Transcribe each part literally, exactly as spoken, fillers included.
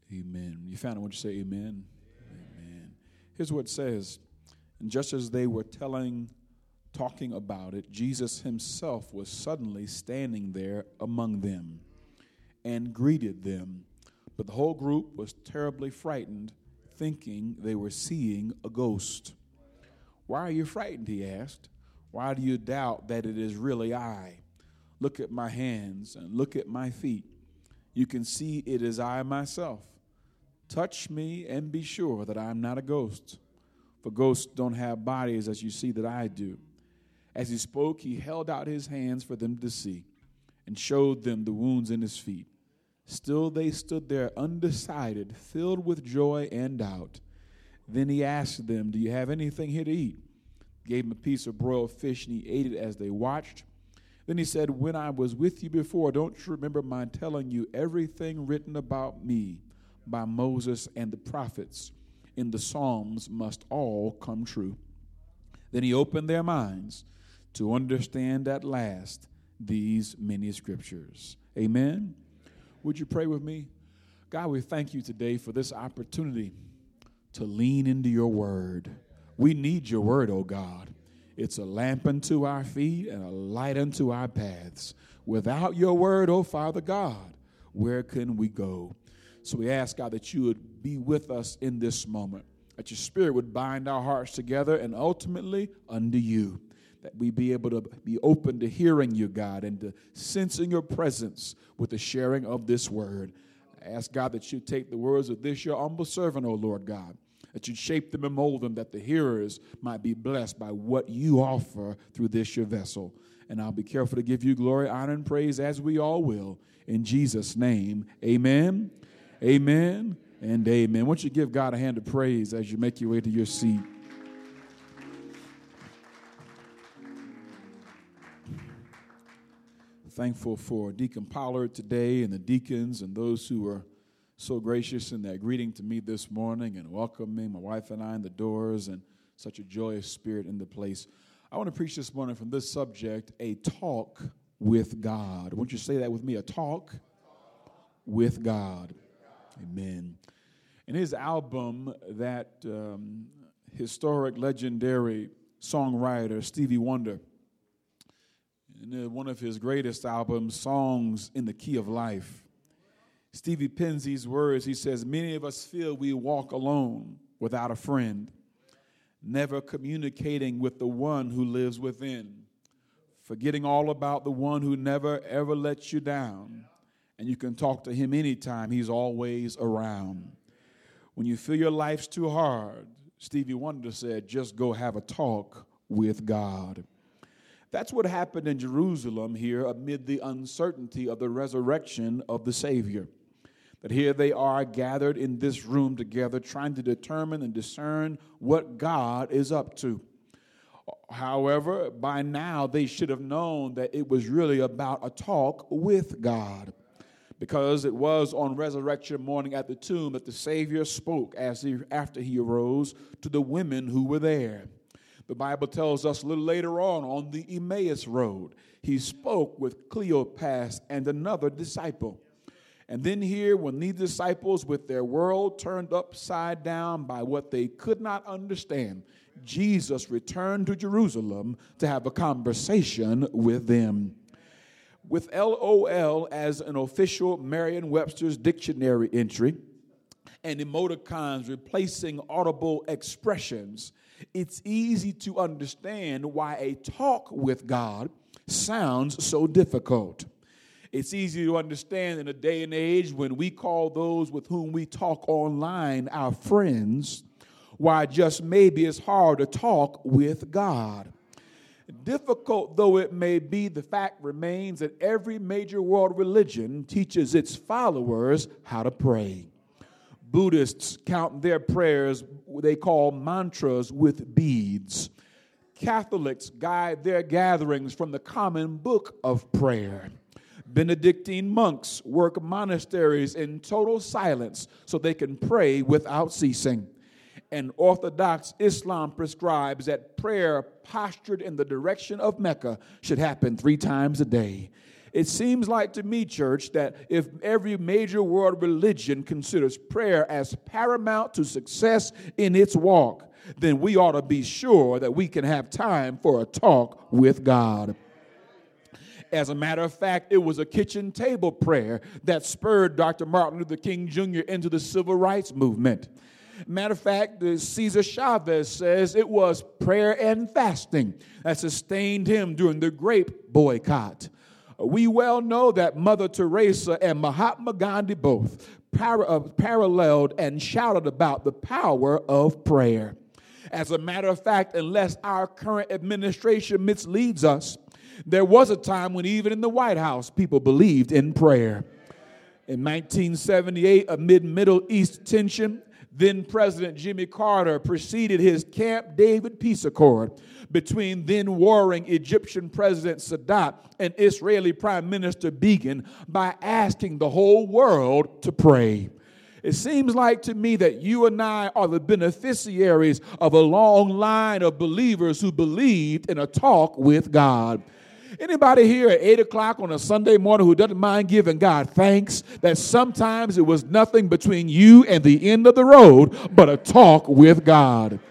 Amen. You found it, won't you say amen? Amen. Here's what it says. And just as they were telling, talking about it, Jesus himself was suddenly standing there among them and greeted them. But the whole group was terribly frightened, thinking they were seeing a ghost. Why are you frightened, he asked. Why do you doubt that it is really I? Look at my hands and look at my feet. You can see it is I myself. Touch me and be sure that I am not a ghost. For ghosts don't have bodies as you see that I do. As he spoke, he held out his hands for them to see and showed them the wounds in his feet. Still they stood there undecided, filled with joy and doubt. Then he asked them, do you have anything here to eat? Gave him a piece of broiled fish, and he ate it as they watched. Then he said, when I was with you before, don't you remember my telling you everything written about me by Moses and the prophets in the Psalms must all come true? Then he opened their minds to understand at last these many scriptures. Amen. Would you pray with me? God, we thank you today for this opportunity to lean into your word. We need your word, oh God. It's a lamp unto our feet and a light unto our paths. Without your word, oh Father God, where can we go? So we ask, God, that you would be with us in this moment, that your spirit would bind our hearts together and ultimately unto you, that we be able to be open to hearing you, God, and to sensing your presence with the sharing of this word. I ask, God, that you take the words of this, your humble servant, O Lord God, that you'd shape them and mold them, that the hearers might be blessed by what you offer through this, your vessel. And I'll be careful to give you glory, honor, and praise as we all will. In Jesus' name, amen, amen, and amen. Why don't you give God a hand of praise as you make your way to your seat? Thankful for Deacon Pollard today and the deacons and those who were so gracious in their greeting to me this morning and welcoming my wife and I in the doors, and such a joyous spirit in the place. I want to preach this morning from this subject, a talk with God. Won't you say that with me? A talk with God. Amen. In his album, that um, historic, legendary songwriter, Stevie Wonder, in one of his greatest albums, Songs in the Key of Life, Stevie pens these words. He says, many of us feel we walk alone without a friend, never communicating with the one who lives within, forgetting all about the one who never, ever lets you down. And you can talk to him anytime. He's always around. When you feel your life's too hard, Stevie Wonder said, just go have a talk with God. That's what happened in Jerusalem here amid the uncertainty of the resurrection of the Savior. That here they are gathered in this room together, trying to determine and discern what God is up to. However, by now they should have known that it was really about a talk with God, because it was on resurrection morning at the tomb that the Savior spoke as he, after he arose to the women who were there. The Bible tells us a little later on, on the Emmaus Road, he spoke with Cleopas and another disciple. And then here, when these disciples, with their world turned upside down by what they could not understand, Jesus returned to Jerusalem to have a conversation with them. With L O L as an official Merriam-Webster's dictionary entry and emoticons replacing audible expressions, it's easy to understand why a talk with God sounds so difficult. It's easy to understand in a day and age when we call those with whom we talk online our friends, why just maybe it's hard to talk with God. Difficult though it may be, the fact remains that every major world religion teaches its followers how to pray. Buddhists count their prayers, they call mantras, with beads. Catholics guide their gatherings from the common book of prayer. Benedictine monks work monasteries in total silence so they can pray without ceasing. And Orthodox Islam prescribes that prayer postured in the direction of Mecca should happen three times a day. It seems like to me, church, that if every major world religion considers prayer as paramount to success in its walk, then we ought to be sure that we can have time for a talk with God. As a matter of fact, it was a kitchen table prayer that spurred Doctor Martin Luther King Junior into the civil rights movement. Matter of fact, the Cesar Chavez says it was prayer and fasting that sustained him during the grape boycott. We well know that Mother Teresa and Mahatma Gandhi both par- uh, paralleled and shouted about the power of prayer. As a matter of fact, unless our current administration misleads us, there was a time when even in the White House, people believed in prayer. In nineteen seventy-eight, amid Middle East tension, then President Jimmy Carter preceded his Camp David peace accord between then warring Egyptian President Sadat and Israeli Prime Minister Begin by asking the whole world to pray. It seems like to me that you and I are the beneficiaries of a long line of believers who believed in a talk with God. Anybody here at eight o'clock on a Sunday morning who doesn't mind giving God thanks that sometimes it was nothing between you and the end of the road but a talk with God?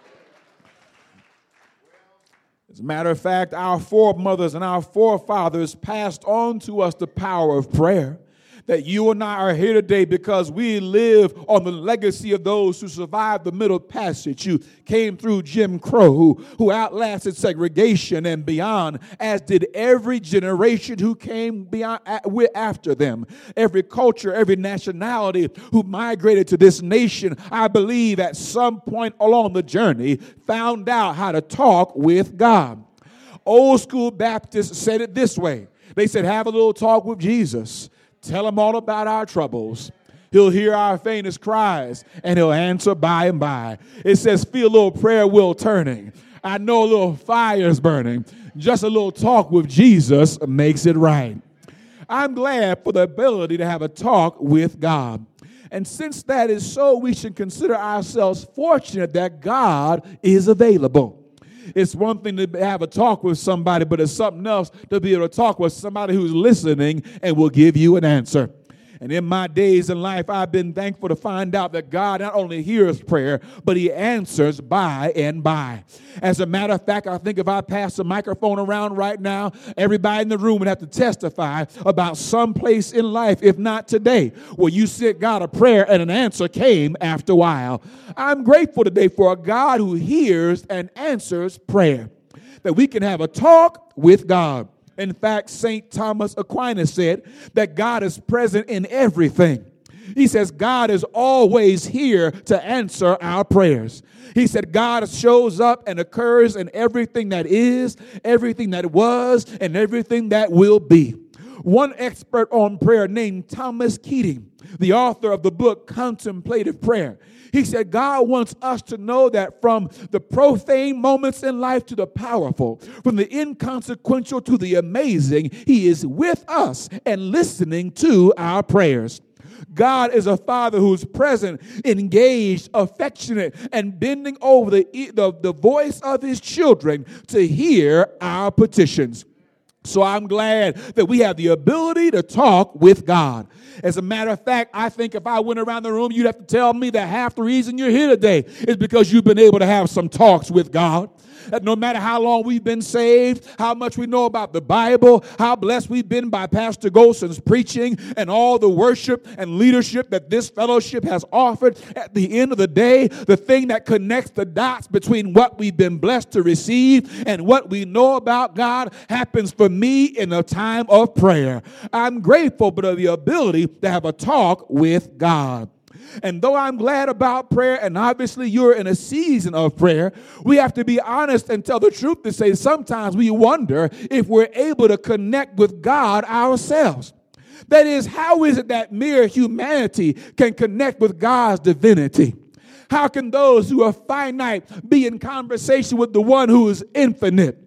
As a matter of fact, our foremothers and our forefathers passed on to us the power of prayer. That you and I are here today because we live on the legacy of those who survived the Middle Passage, who came through Jim Crow, who, who outlasted segregation and beyond, as did every generation who came beyond after them. Every culture, every nationality who migrated to this nation, I believe at some point along the journey, found out how to talk with God. Old school Baptists said it this way. They said, have a little talk with Jesus. Tell him all about our troubles. He'll hear our faintest cries, and he'll answer by and by. It says, feel a little prayer wheel turning. I know a little fire's burning. Just a little talk with Jesus makes it right. I'm glad for the ability to have a talk with God. And since that is so, we should consider ourselves fortunate that God is available. It's one thing to have a talk with somebody, but it's something else to be able to talk with somebody who's listening and will give you an answer. And in my days in life, I've been thankful to find out that God not only hears prayer, but he answers by and by. As a matter of fact, I think if I pass the microphone around right now, everybody in the room would have to testify about some place in life, if not today, where you sent God a prayer and an answer came after a while. I'm grateful today for a God who hears and answers prayer, that we can have a talk with God. In fact, Saint Thomas Aquinas said that God is present in everything. He says God is always here to answer our prayers. He said God shows up and occurs in everything that is, everything that was, and everything that will be. One expert on prayer named Thomas Keating, the author of the book Contemplative Prayer, he said God wants us to know that from the profane moments in life to the powerful, from the inconsequential to the amazing, he is with us and listening to our prayers. God is a father who's present, engaged, affectionate, and bending over the, the, the voice of his children to hear our petitions. So I'm glad that we have the ability to talk with God. As a matter of fact, I think if I went around the room, you'd have to tell me that half the reason you're here today is because you've been able to have some talks with God. That no matter how long we've been saved, how much we know about the Bible, how blessed we've been by Pastor Golson's preaching and all the worship and leadership that this fellowship has offered, at the end of the day, the thing that connects the dots between what we've been blessed to receive and what we know about God happens for me in a time of prayer. I'm grateful for the ability to have a talk with God. And though I'm glad about prayer, and obviously you're in a season of prayer, we have to be honest and tell the truth to say sometimes we wonder if we're able to connect with God ourselves. That is, how is it that mere humanity can connect with God's divinity? How can those who are finite be in conversation with the one who is infinite?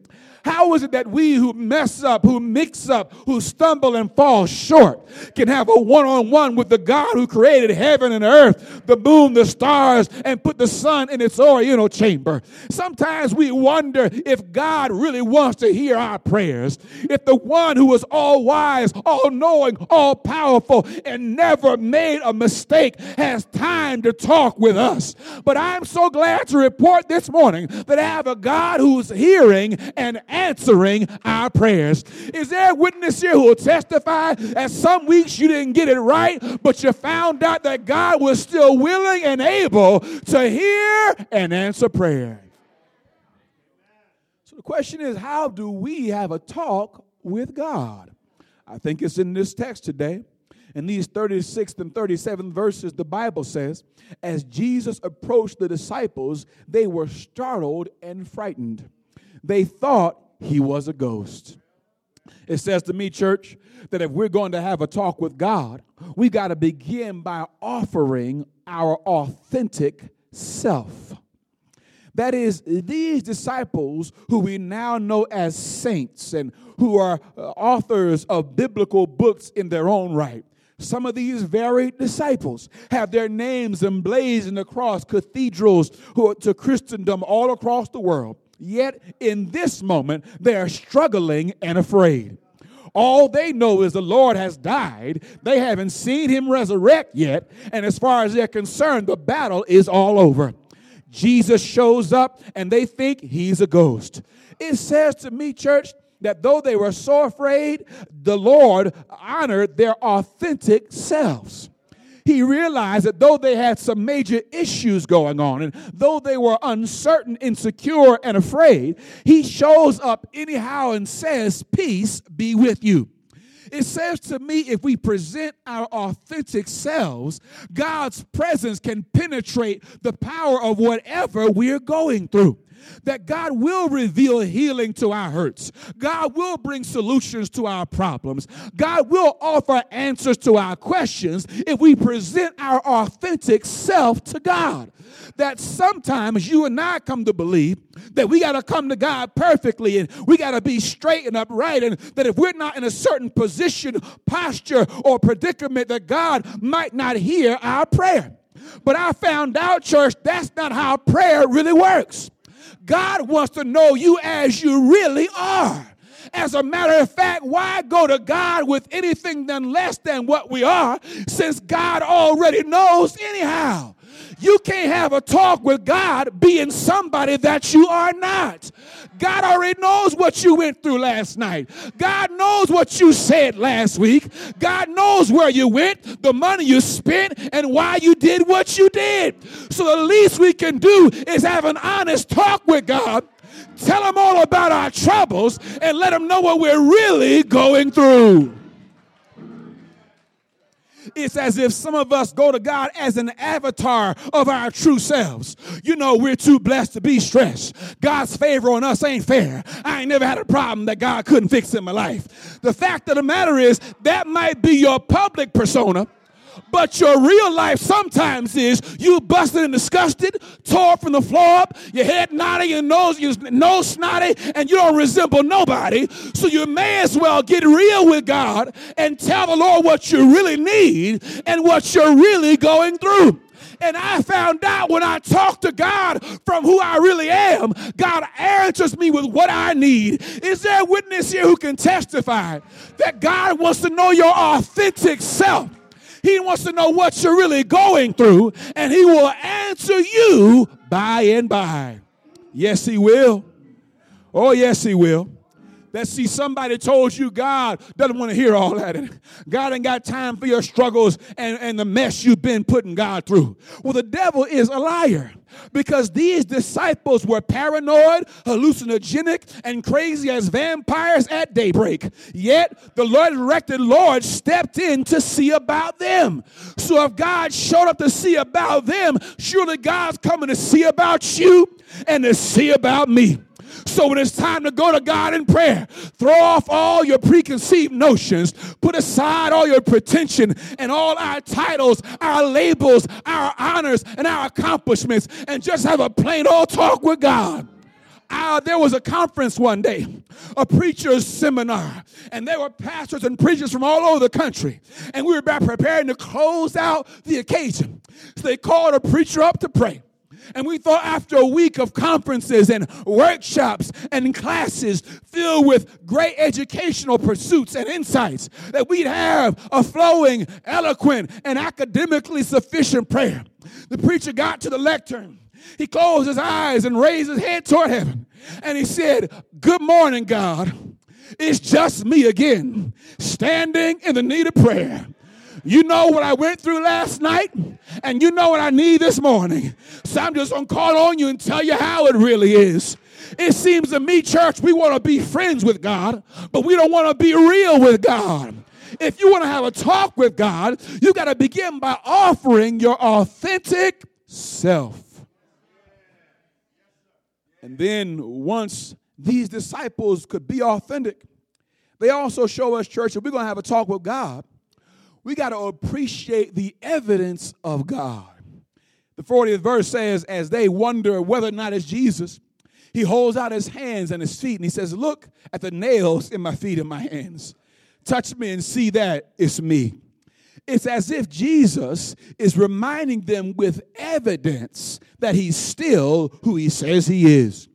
How is it that we who mess up, who mix up, who stumble and fall short can have a one-on-one with the God who created heaven and earth, the moon, the stars, and put the sun in its oriental chamber? Sometimes we wonder if God really wants to hear our prayers, if the one who is all-wise, all-knowing, all-powerful, and never made a mistake has time to talk with us. But I'm so glad to report this morning that I have a God who's hearing and answering our prayers. Is there a witness here who will testify that some weeks you didn't get it right, but you found out that God was still willing and able to hear and answer prayer? So the question is, how do we have a talk with God? I think it's in this text today. In these thirty-sixth and thirty-seventh verses, the Bible says, as Jesus approached the disciples, they were startled and frightened. They thought he was a ghost. It says to me, church, that if we're going to have a talk with God, we got to begin by offering our authentic self. That is, these disciples who we now know as saints and who are authors of biblical books in their own right. Some of these very disciples have their names emblazoned across cathedrals to Christendom all across the world. Yet in this moment, they are struggling and afraid. All they know is the Lord has died. They haven't seen him resurrect yet. And as far as they're concerned, the battle is all over. Jesus shows up and they think he's a ghost. It says to me, church, that though they were so afraid, the Lord honored their authentic selves. He realized that though they had some major issues going on, and though they were uncertain, insecure, and afraid, he shows up anyhow and says, peace be with you. It says to me, if we present our authentic selves, God's presence can penetrate the power of whatever we're going through. That God will reveal healing to our hurts. God will bring solutions to our problems. God will offer answers to our questions if we present our authentic self to God. That sometimes you and I come to believe that we got to come to God perfectly and we got to be straight and upright, and that if we're not in a certain position, posture, or predicament, that God might not hear our prayer. But I found out, church, that's not how prayer really works. God wants to know you as you really are. As a matter of fact, why go to God with anything than less than what we are, since God already knows anyhow? You can't have a talk with God being somebody that you are not. God already knows what you went through last night. God knows what you said last week. God knows where you went, the money you spent, and why you did what you did. So the least we can do is have an honest talk with God, tell him all about our troubles, and let him know what we're really going through. It's as if some of us go to God as an avatar of our true selves. You know, we're too blessed to be stressed. God's favor on us ain't fair. I ain't never had a problem that God couldn't fix in my life. The fact of the matter is, that might be your public persona, but your real life sometimes is you busted and disgusted, tore from the floor up, your head naughty, your nose, your nose snotty, and you don't resemble nobody. So you may as well get real with God and tell the Lord what you really need and what you're really going through. And I found out when I talk to God from who I really am, God answers me with what I need. Is there a witness here who can testify that God wants to know your authentic self? He wants to know what you're really going through, and he will answer you by and by. Yes, he will. Oh, yes, he will. Let's see, somebody told you God doesn't want to hear all that. God ain't got time for your struggles and, and the mess you've been putting God through. Well, the devil is a liar, because these disciples were paranoid, hallucinogenic, and crazy as vampires at daybreak. Yet the resurrected Lord stepped in to see about them. So if God showed up to see about them, surely God's coming to see about you and to see about me. So when it's time to go to God in prayer, throw off all your preconceived notions, put aside all your pretension and all our titles, our labels, our honors, and our accomplishments, and just have a plain old talk with God. Uh, there was a conference one day, a preacher's seminar, and there were pastors and preachers from all over the country, and we were about preparing to close out the occasion. So they called a preacher up to pray. And we thought after a week of conferences and workshops and classes filled with great educational pursuits and insights that we'd have a flowing, eloquent, and academically sufficient prayer. The preacher got to the lectern. He closed his eyes and raised his head toward heaven. And he said, "Good morning, God. It's just me again, standing in the need of prayer. You know what I went through last night, and you know what I need this morning. So I'm just going to call on you and tell you how it really is." It seems to me, church, we want to be friends with God, but we don't want to be real with God. If you want to have a talk with God, you got to begin by offering your authentic self. And then once these disciples could be authentic, they also show us, church, if we're going to have a talk with God, we got to appreciate the evidence of God. The fortieth verse says, as they wonder whether or not it's Jesus, he holds out his hands and his feet, and he says, "Look at the nails in my feet and my hands. Touch me and see that it's me." It's as if Jesus is reminding them with evidence that he's still who he says he is.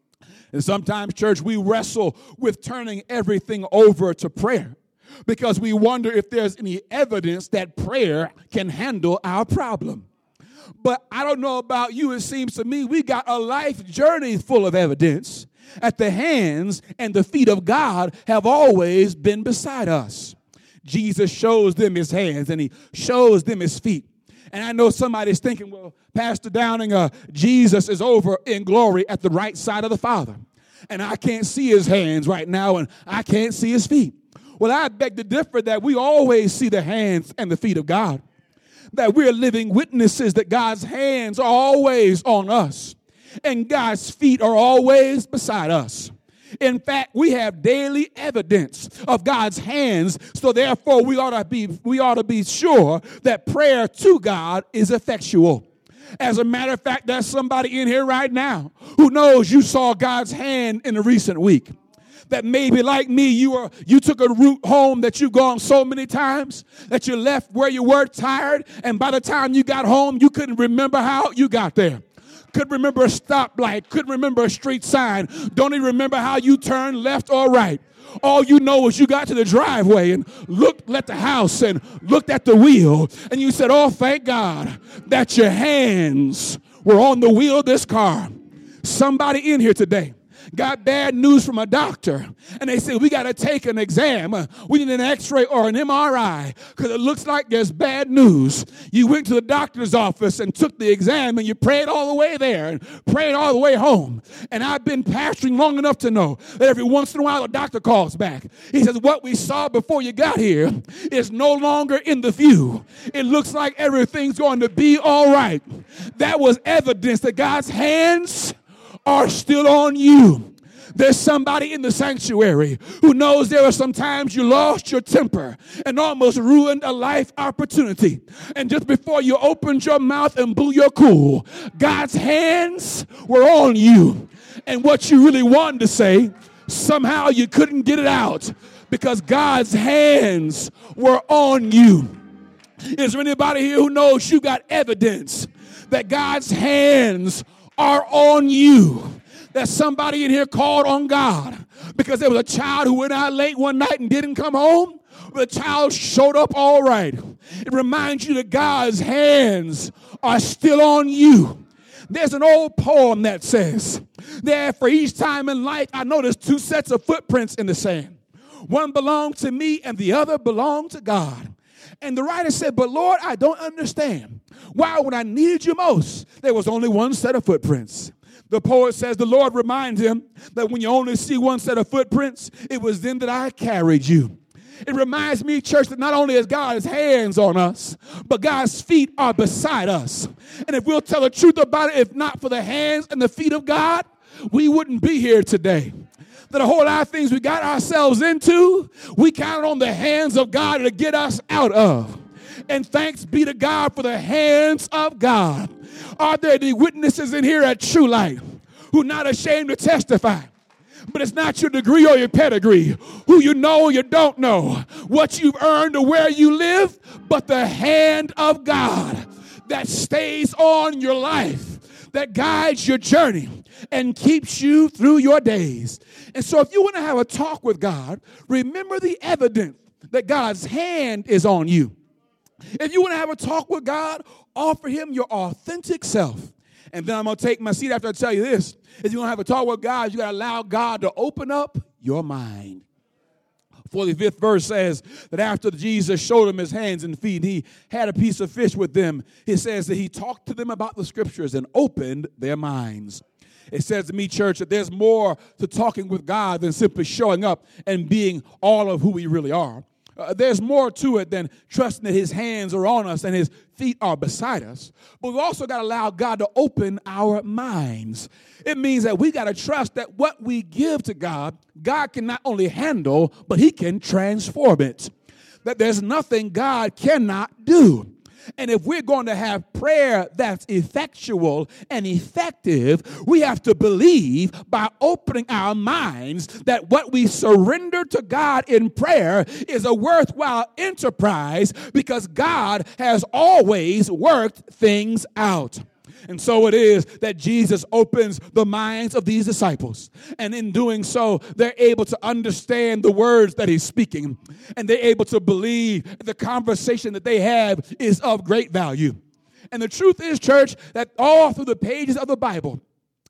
And sometimes, church, we wrestle with turning everything over to prayer because we wonder if there's any evidence that prayer can handle our problem. But I don't know about you. It seems to me we got a life journey full of evidence at the hands and the feet of God have always been beside us. Jesus shows them his hands and he shows them his feet. And I know somebody's thinking, well, Pastor Downing, uh, Jesus is over in glory at the right side of the Father. And I can't see his hands right now and I can't see his feet. Well, I beg to differ that we always see the hands and the feet of God. That we're living witnesses that God's hands are always on us. And God's feet are always beside us. In fact, we have daily evidence of God's hands, so therefore we ought to be we ought to be sure that prayer to God is effectual. As a matter of fact, there's somebody in here right now who knows you saw God's hand in a recent week. That maybe like me, you were you took a route home that you've gone so many times that you left where you were tired, and by the time you got home, you couldn't remember how you got there. Couldn't remember a stoplight, couldn't remember a street sign, don't even remember how you turned left or right. All you know is you got to the driveway and looked at the house and looked at the wheel, and you said, "Oh, thank God that your hands were on the wheel of this car." Somebody in here today got bad news from a doctor, and they said, "We got to take an exam. We need an x-ray or an M R I because it looks like there's bad news." You went to the doctor's office and took the exam, and you prayed all the way there and prayed all the way home. And I've been pastoring long enough to know that every once in a while a doctor calls back. He says, "What we saw before you got here is no longer in the view. It looks like everything's going to be all right." That was evidence that God's hands are still on you. There's somebody in the sanctuary who knows there are some times you lost your temper and almost ruined a life opportunity. And just before you opened your mouth and blew your cool, God's hands were on you. And what you really wanted to say, somehow you couldn't get it out because God's hands were on you. Is there anybody here who knows you got evidence that God's hands are on you? That somebody in here called on God because there was a child who went out late one night and didn't come home, but the child showed up all right. It reminds you that God's hands are still on you. There's an old poem that says, "There for each time in life I noticed two sets of footprints in the sand. One belonged to me and the other belonged to God." And the writer said, "But Lord, I don't understand why when I needed you most, there was only one set of footprints." The poet says the Lord reminds him that when you only see one set of footprints, it was then that I carried you. It reminds me, church, that not only is God's hands on us, but God's feet are beside us. And if we'll tell the truth about it, if not for the hands and the feet of God, we wouldn't be here today. That a whole lot of things we got ourselves into, we counted on the hands of God to get us out of. And thanks be to God for the hands of God. Are there any witnesses in here at True Light who are not ashamed to testify. But it's not your degree or your pedigree, who you know or you don't know, what you've earned or where you live, but the hand of God that stays on your life, that guides your journey and keeps you through your days. And so if you want to have a talk with God, remember the evidence that God's hand is on you. If you want to have a talk with God, offer him your authentic self. And then I'm going to take my seat after I tell you this. If you're going to have a talk with God, you got to allow God to open up your mind. forty-fifth verse says that after Jesus showed them his hands and feet, he had a piece of fish with them. It says that he talked to them about the scriptures and opened their minds. It says to me, church, that there's more to talking with God than simply showing up and being all of who we really are. Uh, there's more to it than trusting that his hands are on us and his feet are beside us. But we also got to allow God to open our minds. It means that we got to trust that what we give to God, God can not only handle, but he can transform it. That there's nothing God cannot do. And if we're going to have prayer that's effectual and effective, we have to believe by opening our minds that what we surrender to God in prayer is a worthwhile enterprise because God has always worked things out. And so it is that Jesus opens the minds of these disciples. And in doing so, they're able to understand the words that he's speaking. And they're able to believe the conversation that they have is of great value. And the truth is, church, that all through the pages of the Bible,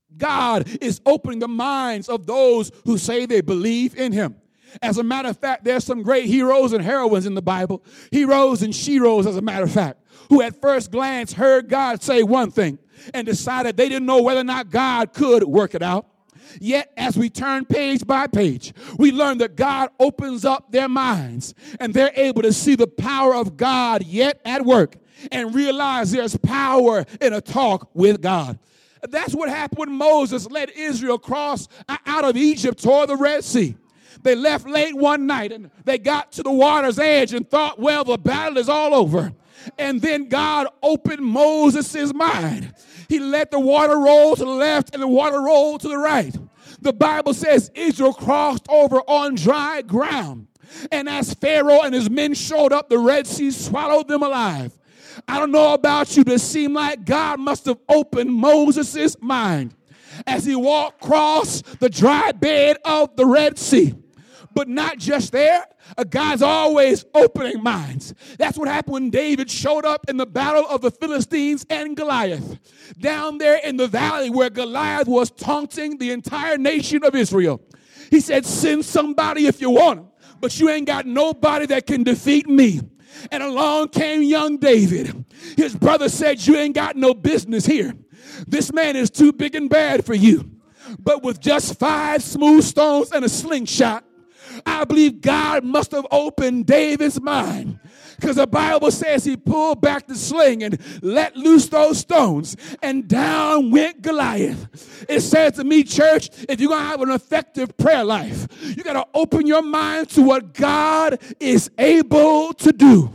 God is opening the minds of those who say they believe in him. As a matter of fact, there's some great heroes and heroines in the Bible. Heroes and sheroes, as a matter of fact, who at first glance heard God say one thing and decided they didn't know whether or not God could work it out. Yet, as we turn page by page, we learn that God opens up their minds and they're able to see the power of God yet at work and realize there's power in a talk with God. That's what happened when Moses led Israel across out of Egypt toward the Red Sea. They left late one night and they got to the water's edge and thought, well, the battle is all over. And then God opened Moses' mind. He let the water roll to the left and the water roll to the right. The Bible says Israel crossed over on dry ground. And as Pharaoh and his men showed up, the Red Sea swallowed them alive. I don't know about you, but it seemed like God must have opened Moses' mind as he walked across the dry bed of the Red Sea. But not just there. God's always opening minds. That's what happened when David showed up in the battle of the Philistines and Goliath. Down there in the valley where Goliath was taunting the entire nation of Israel. He said, send somebody if you want them, but you ain't got nobody that can defeat me. And along came young David. His brother said, you ain't got no business here. This man is too big and bad for you. But with just five smooth stones and a slingshot, I believe God must have opened David's mind, because the Bible says he pulled back the sling and let loose those stones, and down went Goliath. It says to me, church, if you're going to have an effective prayer life, you got to open your mind to what God is able to do.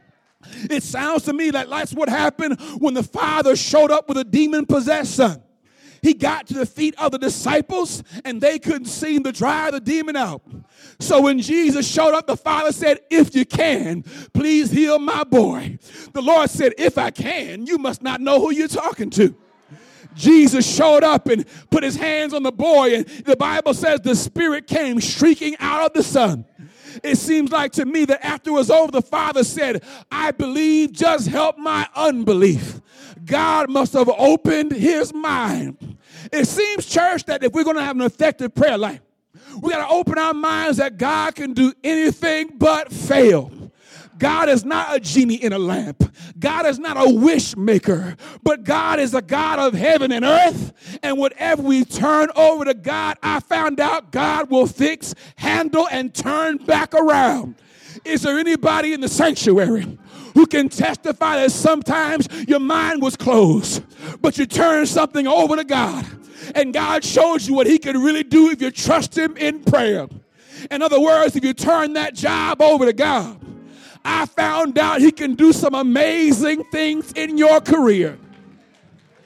It sounds to me like that's what happened when the father showed up with a demon-possessed son. He got to the feet of the disciples, and they couldn't seem to drive the demon out. So when Jesus showed up, the father said, if you can, please heal my boy. The Lord said, if I can, you must not know who you're talking to. Jesus showed up and put his hands on the boy, and the Bible says the spirit came shrieking out of the son. It seems like to me that after it was over, the father said, I believe, just help my unbelief. God must have opened his mind. It seems, church, that if we're going to have an effective prayer life, we got to open our minds that God can do anything but fail. God is not a genie in a lamp. God is not a wish maker, but God is a God of heaven and earth. And whatever we turn over to God, I found out God will fix, handle, and turn back around. Is there anybody in the sanctuary who can testify that sometimes your mind was closed, but you turned something over to God, and God showed you what he could really do if you trust him in prayer? In other words, if you turn that job over to God, I found out he can do some amazing things in your career.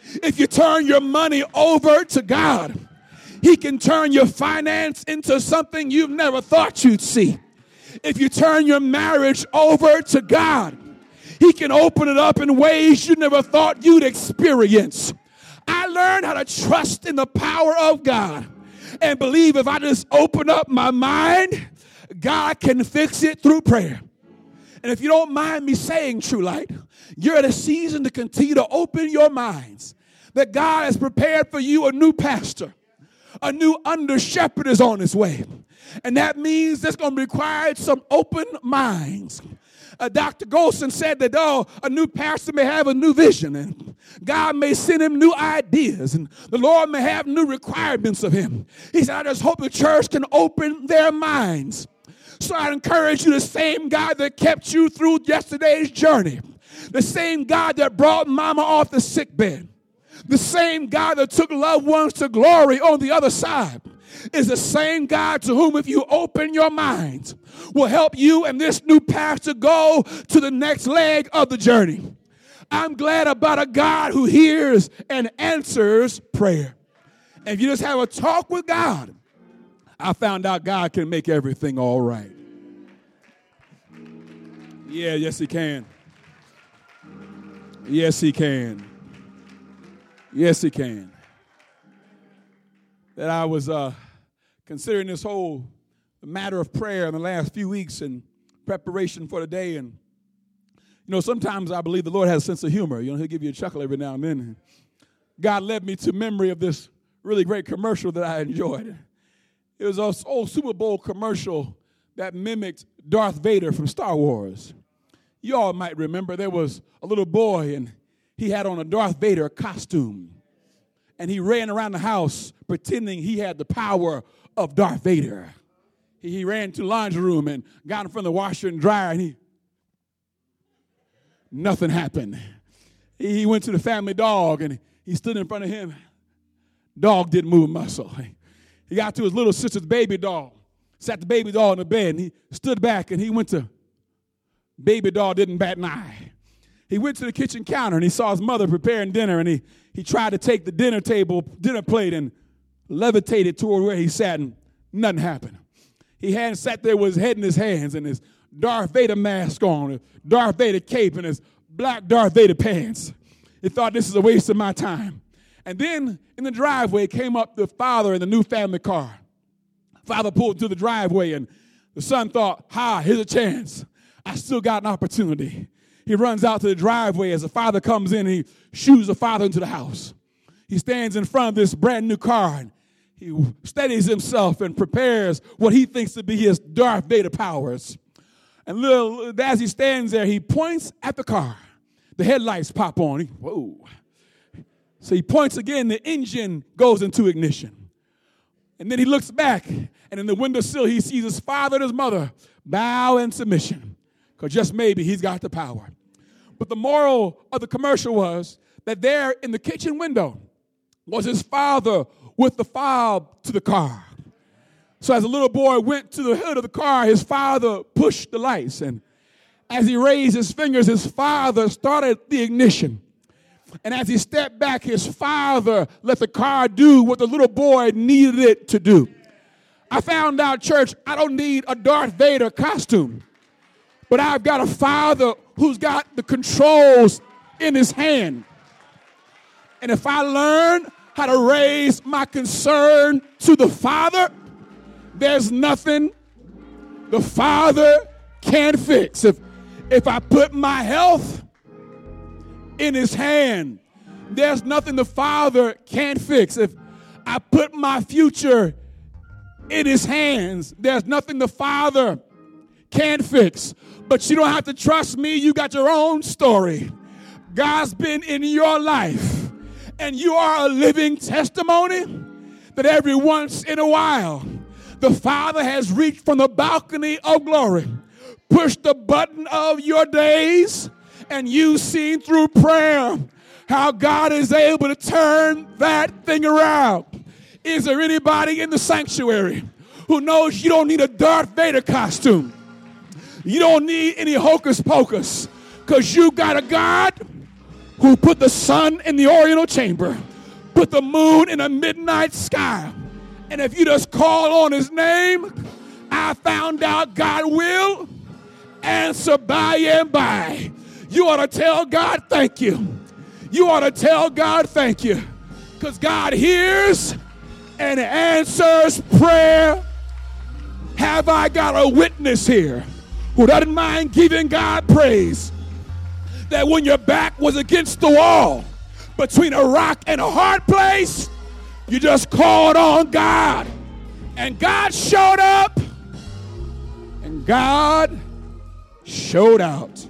If you turn your money over to God, he can turn your finance into something you've never thought you'd see. If you turn your marriage over to God, he can open it up in ways you never thought you'd experience. I learned how to trust in the power of God and believe if I just open up my mind, God can fix it through prayer. And if you don't mind me saying, True Light, you're at a season to continue to open your minds that God has prepared for you a new pastor. A new under shepherd is on his way. And that means there's going to require some open minds. Uh, Doctor Golson said that, oh, a new pastor may have a new vision, and God may send him new ideas, and the Lord may have new requirements of him. He said, I just hope the church can open their minds. So I encourage you, the same God that kept you through yesterday's journey, the same God that brought mama off the sick bed, the same God that took loved ones to glory on the other side, is the same God to whom, if you open your minds, will help you and this new pastor go to the next leg of the journey. I'm glad about a God who hears and answers prayer. And if you just have a talk with God, I found out God can make everything all right. Yeah, yes, he can. Yes, he can. Yes, he can. That I was uh, considering this whole matter of prayer in the last few weeks in preparation for the day. And, you know, sometimes I believe the Lord has a sense of humor. You know, he'll give you a chuckle every now and then. God led me to memory of this really great commercial that I enjoyed. It was an old Super Bowl commercial that mimicked Darth Vader from Star Wars. You all might remember there was a little boy, and he had on a Darth Vader costume. And he ran around the house pretending he had the power of Darth Vader. He, he ran to the laundry room and got in front of the washer and dryer, and he, nothing happened. He, he went to the family dog, and he stood in front of him. Dog didn't move a muscle. He got to his little sister's baby doll, sat the baby doll in the bed, and he stood back, and he went to, baby doll didn't bat an eye. He went to the kitchen counter, and he saw his mother preparing dinner, and he, he tried to take the dinner table, dinner plate, and levitated toward where he sat, and nothing happened. He had sat there with his head in his hands and his Darth Vader mask on, his Darth Vader cape, and his black Darth Vader pants. He thought, this is a waste of my time. And then in the driveway came up the father in the new family car. Father pulled to the driveway, and the son thought, ha, here's a chance. I still got an opportunity. He runs out to the driveway as the father comes in, and he shoos the father into the house. He stands in front of this brand new car, and he steadies himself and prepares what he thinks to be his Darth Vader powers. And little, as he stands there, he points at the car. The headlights pop on. He, whoa. So he points again, the engine goes into ignition. And then he looks back, and in the windowsill, he sees his father and his mother bow in submission, because just maybe he's got the power. But the moral of the commercial was that there in the kitchen window was his father with the fob to the car. So as the little boy went to the hood of the car, his father pushed the lights. And as he raised his fingers, his father started the ignition. And as he stepped back, his father let the car do what the little boy needed it to do. I found out, church, I don't need a Darth Vader costume, but I've got a father who's got the controls in his hand. And if I learn how to raise my concern to the Father, there's nothing the Father can't fix. If, if I put my health in his hand, there's nothing the Father can't fix. If I put my future in his hands, there's nothing the Father can't fix. But you don't have to trust me. You got your own story. God's been in your life, and you are a living testimony that every once in a while, the Father has reached from the balcony of glory, pushed the button of your days, and you've seen through prayer how God is able to turn that thing around. Is there anybody in the sanctuary who knows you don't need a Darth Vader costume? You don't need any hocus pocus, because you got a God who put the sun in the oriental chamber, put the moon in a midnight sky. And if you just call on his name, I found out God will answer by and by. You ought to tell God thank you. You ought to tell God thank you. Because God hears and answers prayer. Have I got a witness here who doesn't mind giving God praise? That when your back was against the wall, between a rock and a hard place, you just called on God. And God showed up. And God showed out.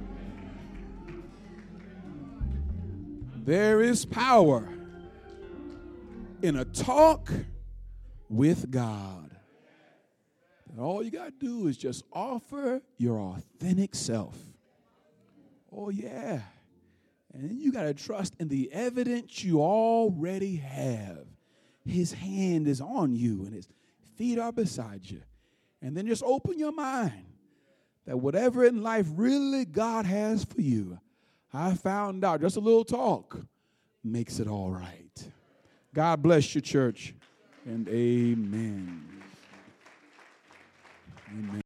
There is power in a talk with God. And all you got to do is just offer your authentic self. Oh, yeah. And then you got to trust in the evidence you already have. His hand is on you and his feet are beside you. And then just open your mind that whatever in life really God has for you, I found out just a little talk makes it all right. God bless you, church, and amen. Amen.